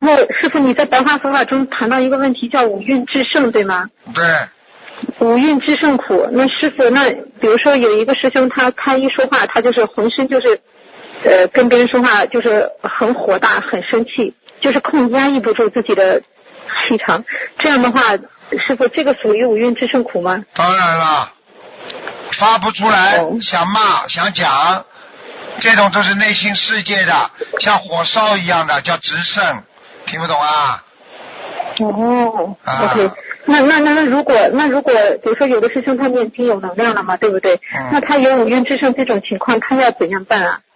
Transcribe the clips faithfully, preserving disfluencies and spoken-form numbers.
然后师傅你在白话佛法中谈到一个问题叫五蕴炽盛，对吗？ 对。 五蕴炽盛苦，那师傅，那比如说有一个师兄他他一说话他就是浑身就是呃跟别人说话就是很火大很生气，就是控压抑不住自己的气场，这样的话师傅这个属于五蕴炽盛苦吗？ 当然了，发不出来、哦、想骂想讲，这种都是内心世界的，像火烧一样的叫直盛，听不懂啊？ 哦、 啊、 OK， 那那那那如果那如果比如说有的师兄他念经有能量了嘛，对不对？ 嗯、 那他有五蕴炽盛这种情况，他要怎样办啊？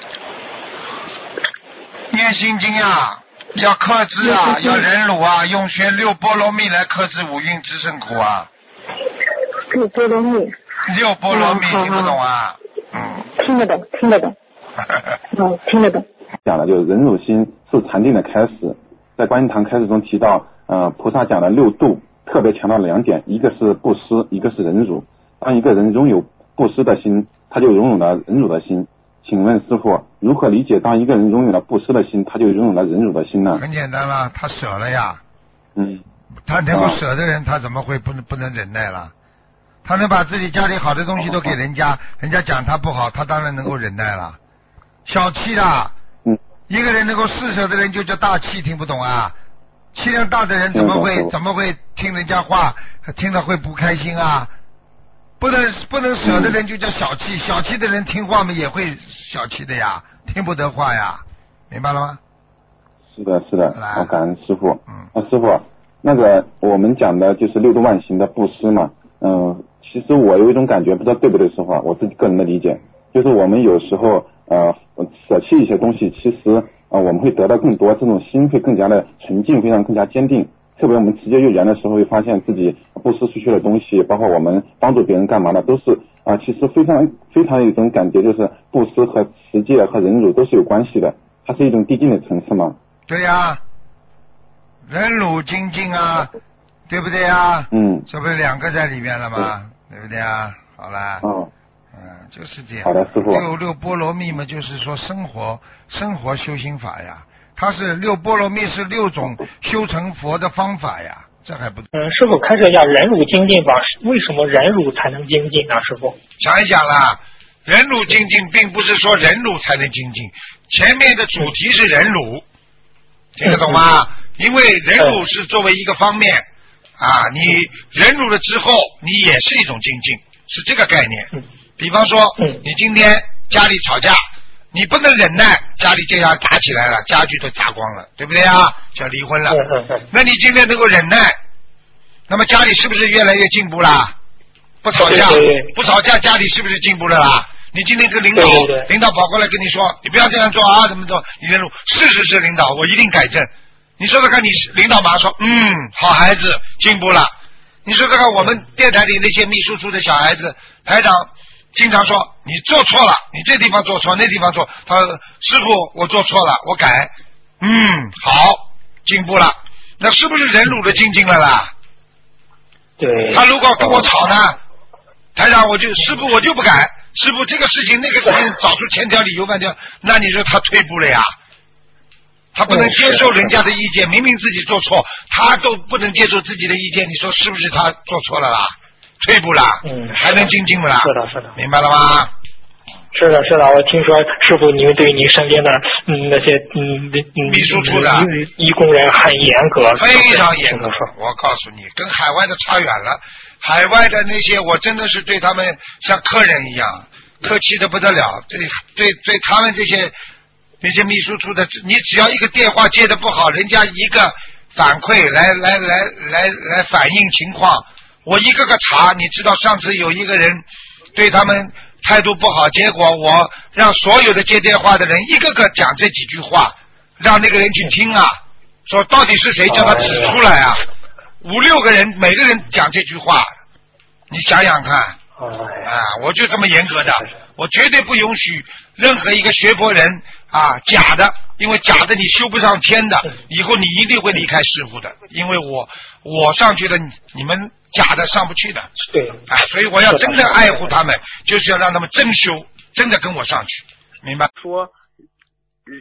念心经啊，要克制啊，要忍辱啊，用学六波罗蜜来克制五蕴炽盛苦啊。 六波罗蜜。 六波罗蜜、 嗯、 听不懂啊？嗯。 听得懂，听得懂。嗯，听得懂。 讲的就是忍辱心是禅定的开始，在观音堂开始中提到，呃，菩萨讲的六度，特别强调两点，一个是布施，一个是忍辱。当一个人拥有布施的心，他就拥有了忍辱的心。请问师父，如何理解当一个人拥有了布施的心，他就拥有了忍辱的心呢？ 很简单了，他舍了呀。 嗯。 他能够舍的人，他怎么会不能不能忍耐了？他能把自己家里好的东西都给人家，人家讲他不好，他当然能够忍耐了。小气的， 嗯， 一个人能够施舍的人就叫大气，听不懂啊？气量大的人怎么会怎么会听人家话，听了会不开心啊？不能不能舍的人就叫小气，小气的人听话嘛也会小气的呀，听不得话呀，明白了吗？ 是的，是的，我感恩师父。 嗯， 啊，师父，那个我们讲的就是六度万行的布施嘛，嗯，其实我有一种感觉，不知道对不对，师父，我自己个人的理解，就是我们有时候呃舍弃一些东西，其实呃我们会得到更多，这种心会更加的纯净，非常更加坚定。特别我们持戒幼儿园的时候，会发现自己布施出去的东西，包括我们帮助别人干嘛的，都是啊、呃，其实非常非常有一种感觉，就是布施和持戒和忍辱都是有关系的，它是一种递进的层次嘛。 对呀、啊，忍辱精进啊，对不对啊？ 嗯， 这不是两个在里面了吗？对不对啊？好了。 哦。 嗯，就是这样。 好的，师父。 六六波罗蜜嘛，就是说生活生活修心法呀。它是六波罗蜜是六种修成佛的方法呀，这还不嗯，师父开设一下忍辱精进法，为什么忍辱才能精进呢？师父想一想啦，忍辱精进并不是说忍辱才能精进，前面的主题是忍辱，听得懂吗？因为忍辱是作为一个方面啊，你忍辱了之后，你也是一种精进，是这个概念。比方说，你今天家里吵架。你不能忍耐，家里这样打起来了，家具都砸光了，对不对啊？就要离婚了。那你今天能够忍耐，那么家里是不是越来越进步啦？不吵架，不吵架，家里是不是进步了啦？你今天跟领导，领导跑过来跟你说，你不要这样做啊，怎么做？你忍辱，是是是，领导，我一定改正。你说说看，你领导马上说，嗯，好孩子，进步了。你说说看，我们电台里那些秘书处的小孩子，台长。经常说你做错了，你这地方做错，那地方做。他说师傅，我做错了，我改。嗯，好，进步了。那是不是忍辱的精进了啦？ 对。 他如果跟我吵呢，台长我就师傅我就不改，师傅这个事情那个事情找出千条理由半条，那你说他退步了呀？他不能接受人家的意见，明明自己做错，他都不能接受自己的意见，你说是不是他做错了啦？退步了， 嗯， 还能精进不啦？ 是的，是的， 明白了吗？ 是的，是的，我听说师傅您对您身边的嗯那些嗯秘书处的义工人很严格， 非常严格。我告诉你，跟海外的差远了。海外的那些，我真的是对他们像客人一样，客气的不得了。对对对，他们这些那些秘书处的，你只要一个电话接的不好，人家一个反馈来来来来来反映情况。我一个个查，你知道上次有一个人对他们态度不好，结果我让所有的接电话的人一个个讲这几句话，让那个人去听啊，说到底是谁叫他指出来啊？五六个人每个人讲这句话，你想想看啊，我就这么严格的，我绝对不允许任何一个学佛人啊假的，因为假的你修不上天的，以后你一定会离开师父的，因为我我上去了，你们假的上不去的。 对， 啊，所以我要真正爱护他们，就是要让他们真修，真的跟我上去，明白？ 说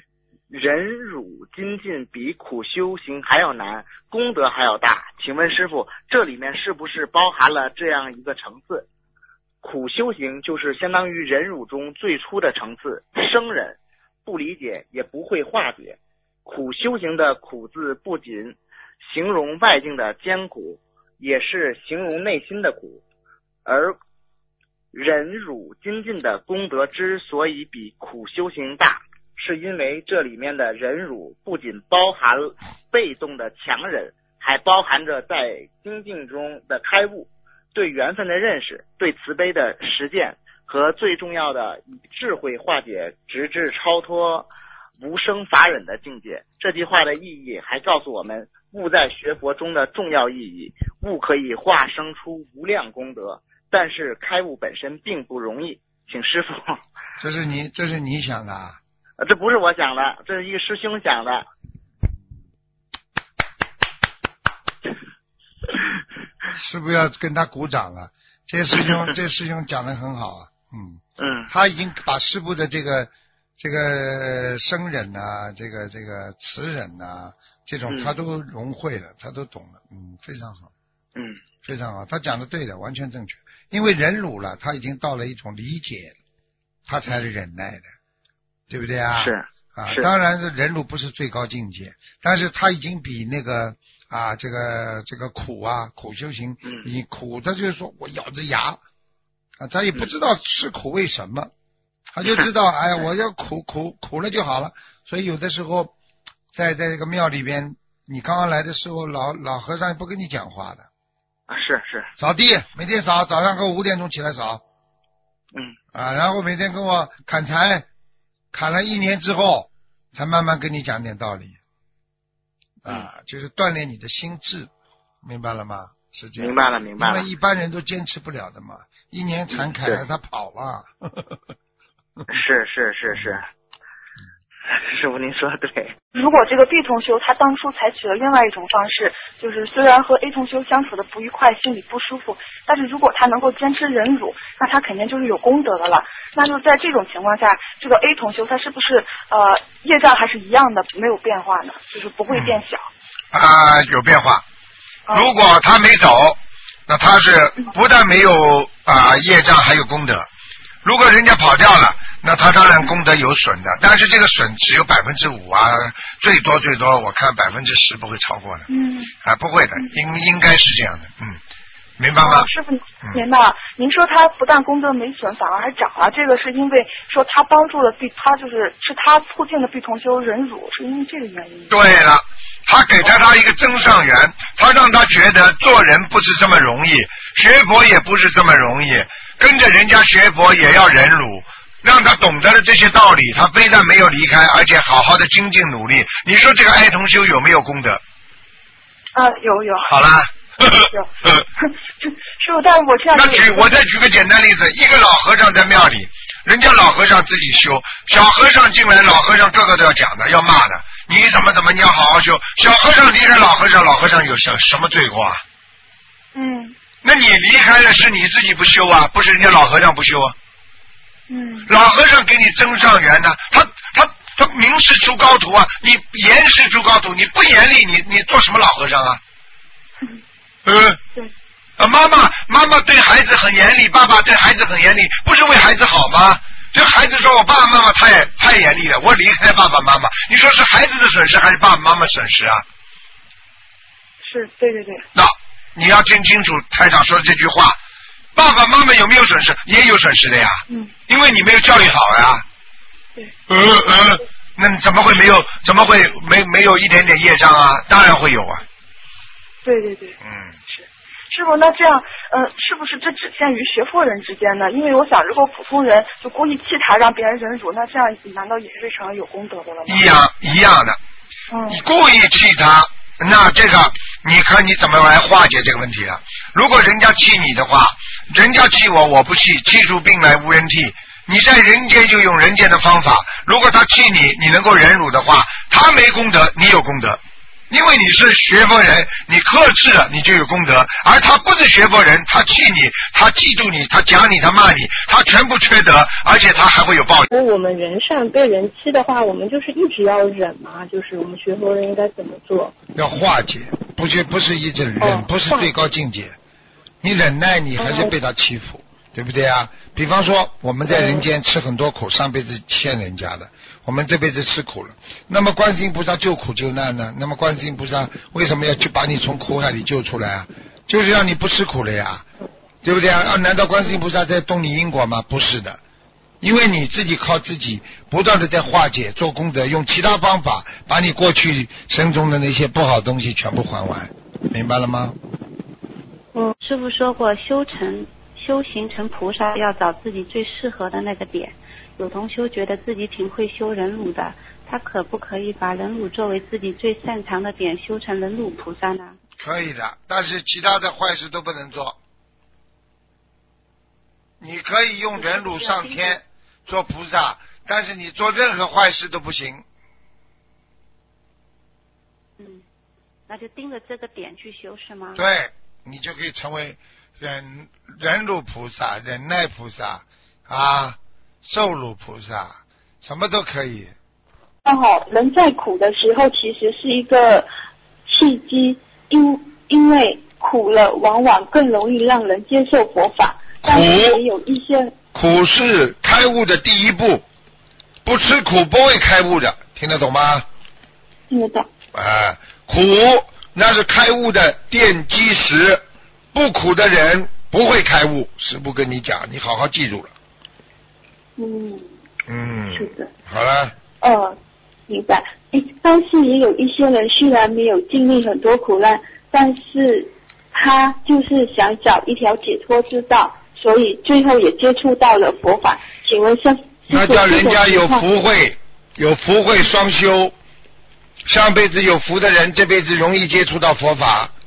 忍辱精进比苦修行还要难，功德还要大。请问师父，这里面是不是包含了这样一个层次？苦修行就是相当于忍辱中最初的层次，生忍不理解也不会化解。苦修行的苦字不仅形容外境的艰苦，也是形容内心的苦。而忍辱精进的功德之所以比苦修行大，是因为这里面的忍辱不仅包含被动的强忍，还包含着在精进中的开悟，对缘分的认识，对慈悲的实践，和最重要的以智慧化解，直至超脱无生法忍的境界。这句话的意义还告诉我们悟在学佛中的重要意义。悟可以化生出无量功德，但是开悟本身并不容易。请师父。 这是你这是你想的啊？ 这不是我想的，这是一个师兄想的。 是不是要跟他鼓掌了？这个师兄，这个师兄讲得很好啊，嗯嗯， 他已经把师父的这个这个生忍呐、啊，这个这个慈忍呐、啊，这种他都融会了，他都懂了，嗯，非常好， 嗯， 非常好，他讲的对的，完全正确。因为忍辱了，他已经到了一种理解，他才是忍耐的，对不对啊？ 是啊， 是当然是忍辱不是最高境界，但是他已经比那个啊这个这个苦啊苦修行， 嗯， 你苦他就是说我咬着牙啊，他也不知道吃苦为什么，他就知道哎呀我要苦苦苦了就好了。所以有的时候在在这个庙里边，你刚刚来的时候，老老和尚不跟你讲话的。 是是， 扫地每天扫，早上跟我五点钟起来扫， 嗯啊，然后每天跟我砍柴，砍了一年之后，才慢慢跟你讲点道理，啊，嗯、就是锻炼你的心智，明白了吗？是这样。 明白了，明白了。 因为一般人都坚持不了的嘛，一年砍砍了他跑了。 是是是是。师傅您说的对。 如果这个 B 同修他当初采取了另外一种方式，就是虽然和 A 同修相处的不愉快，心里不舒服，但是如果他能够坚持忍辱，那他肯定就是有功德的了。那就在这种情况下，这个 A 同修他是不是呃业障还是一样的，没有变化呢？就是不会变小。 啊、嗯呃，有变化。如果他没走，那他是不但没有啊、呃、业障，还有功德。如果人家跑掉了，那他当然功德有损的，但是这个损只有百分之五啊，最多最多我看百分之十不会超过的。嗯，啊不会的，应应该是这样的，嗯，明白吗？ 哦、师傅，明白了、嗯。您说他不但功德没损，反而还涨了，这个是因为说他帮助了 B， 他就是是他促进了 B 同修忍辱，是因为这个原因。 对了，他给了他一个增上缘，他让他觉得做人不是这么容易，学佛也不是这么容易，跟着人家学佛也要忍辱。让他懂得了这些道理，他非但没有离开，而且好好的精进努力。你说这个爱同修有没有功德？ 啊，有有。 好啦。 有。师傅，但是我这样。 那举我再举个简单例子，一个老和尚在庙里，人家老和尚自己修，小和尚进来，老和尚个个都要讲的，要骂的。你怎么怎么，你要好好修。小和尚离开老和尚，老和尚有什什么罪过啊？ 嗯。 那你离开了是你自己不修啊，不是人家老和尚不修啊？ 嗯， 老和尚给你增上缘呢，他他他明示出高徒啊，你严示出高徒，你不严厉，你你做什么老和尚啊？嗯，呃， 对， 啊，妈妈妈妈对孩子很严厉，爸爸对孩子很严厉，不是为孩子好吗？这孩子说我爸爸妈妈太太严厉了，我离开爸爸妈妈，你说是孩子的损失还是爸爸妈妈损失啊？ 是，对对对。 那你要听清楚台长说的这句话。爸爸妈妈有没有损失？也有损失的呀。 嗯。 因为你没有教育好呀。 对。 呃呃，那你怎么会没有？怎么会没没有一点点业障啊？当然会有啊。 对对对。 嗯。 是。师傅，那这样，呃，是不是这只限于学佛人之间呢？因为我想，如果普通人就故意气他让别人忍辱，那这样难道也是成了有功德的了吗？ 一样一样的。 嗯。 你故意气他。那这个你看你怎么来化解这个问题了？如果人家气你的话，人家气我我不气，气出病来无人替。你在人间就用人间的方法，如果他气你，你能够忍辱的话，他没功德，你有功德， 因为你是学佛人，你克制了，你就有功德；而他不是学佛人，他气你，他嫉妒你，他讲你，他骂你，他全部缺德，而且他还会有报应。 如果我们人善被人欺的话，我们就是一直要忍嘛，就是我们学佛人应该怎么做？ 要化解，不是不是一直忍， 哦、 不是最高境界。你忍耐，你还是被他欺负。哦，对不对啊？比方说我们在人间吃很多苦，上辈子欠人家的，我们这辈子吃苦了。那么观世音菩萨救苦救难呢？那么观世音菩萨为什么要去把你从苦海里救出来啊？就是让你不吃苦了呀，对不对啊？难道观世音菩萨在动你因果吗？不是的，因为你自己靠自己不断的在化解做功德，用其他方法把你过去生中的那些不好的东西全部还完，明白了吗？ 嗯，师父说过修成修行成菩萨要找自己最适合的那个点。有同修觉得自己挺会修忍辱的，他可不可以把忍辱作为自己最擅长的点，修成忍辱菩萨呢？ 可以的，但是其他的坏事都不能做。你可以用忍辱上天做菩萨，但是你做任何坏事都不行。 嗯，那就盯着这个点去修是吗？ 对，你就可以成为忍忍辱菩萨、忍耐菩萨啊、受辱菩萨，什么都可以。 刚好人在苦的时候，其实是一个契机，因因为苦了，往往更容易让人接受佛法。但是也有一些苦是开悟的第一步，不吃苦不会开悟的，听得懂吗？ 听得懂。 啊，苦那是开悟的奠基石，不苦的人不会开悟。师父跟你讲，你好好记住了。 嗯。 嗯。 是的。 好了。 呃，明白。诶，但是也有一些人虽然没有经历很多苦难，但是他就是想找一条解脱之道，所以最后也接触到了佛法。请问像那叫人家有福慧，有福慧双修。上辈子有福的人，这辈子容易接触到佛法；